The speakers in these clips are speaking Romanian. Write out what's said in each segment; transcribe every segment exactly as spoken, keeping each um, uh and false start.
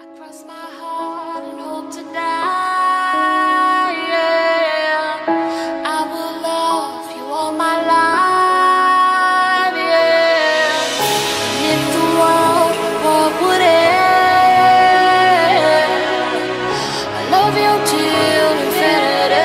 Cross my heart and hope to die, yeah. I will love you all my life, yeah. If the world, what would end? I love you till infinity.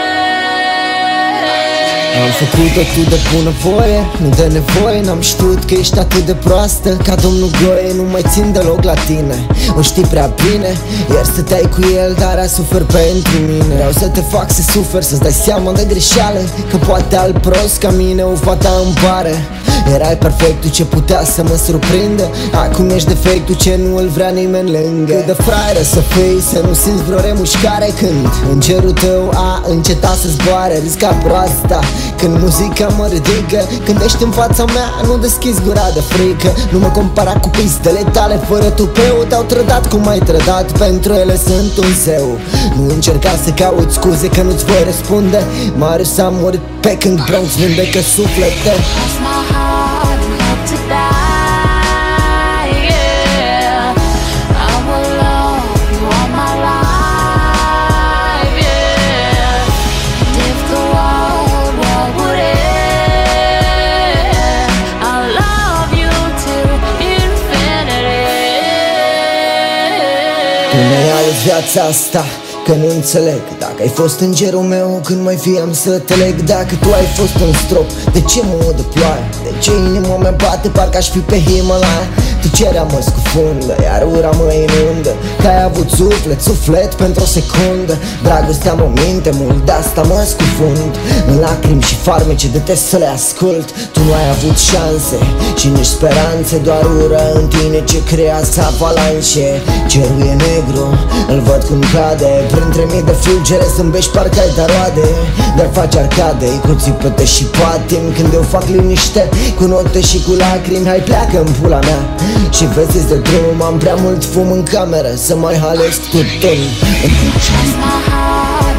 Am făcut atât de bună voie, nu de nevoie. N-am știut că ești atât de proastă ca domnul Goie. Nu mai țin deloc la tine, o știi prea bine. Iar stăteai cu el, dar a suferi pentru mine. Vreau să te fac să suferi, să-ți dai seama de greșeală, că poate alt prost ca mine o fata îmi pare. Erai perfectul ce putea să mă surprindă, acum ești defectul ce nu îl vrea nimeni lângă. Cât de fraieră să fii, să nu simți vreo remușcare când în cerul tău a încetat să zboare. Risca proasta când muzica mă ridică, când ești în fața mea nu deschizi gura de frică. Nu mă compara cu pistele tale fără tupeu, te-au trădat cum ai trădat, pentru ele sunt un zeu. Nu încerca să cauți scuze că nu-ți voi răspunde. Marius a murit pe când Bronx vindecă suflete. Cross my heart and hope to die, yeah. I will love you all my life, yeah. And if the world, what would end? I'll love you till infinity. Tu mi-ai ales viața asta, că nu înțeleg. Dacă ai fost îngerul meu, când mai fi am să te leg. Dacă tu ai fost un strop, de ce mă udă ploaia? De ce inima mea bate parcă aș fi pe Himalaya? Tăcerea mă scufundă, iar ura mă inundă, că ai avut suflet, suflet pentru o secundă. Dragostea mă minte mult, de asta mă scufund în lacrimi și farmece, detest să le ascult. Tu nu ai avut șanse și nici speranțe, doar ură în tine ce creează avalanșe. Cerul e negru, îl văd cum cade, printre mii de fulgere zâmbești parcă ai da roade. Dar faci arcade cu țipăte și patim, când eu fac liniște cu note și cu lacrimi. Hai pleacă în pula mea și vezi de drum, am prea mult fum în cameră să mai halesc tutun. Cross my heart